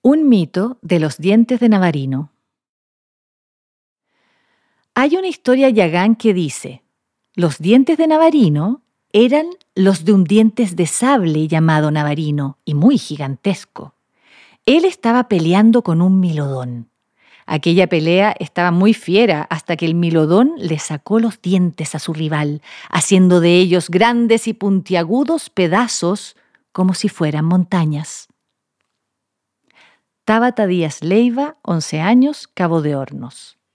Un mito de los dientes de Navarino. Hay una historia yagán que dice: los dientes de Navarino eran los de un dientes de sable llamado Navarino y muy gigantesco. Él estaba peleando con un milodón. Aquella pelea estaba muy fiera hasta que el milodón le sacó los dientes a su rival, haciendo de ellos grandes y puntiagudos pedazos como si fueran montañas. Tabata Díaz Leiva, 11 años, Cabo de Hornos.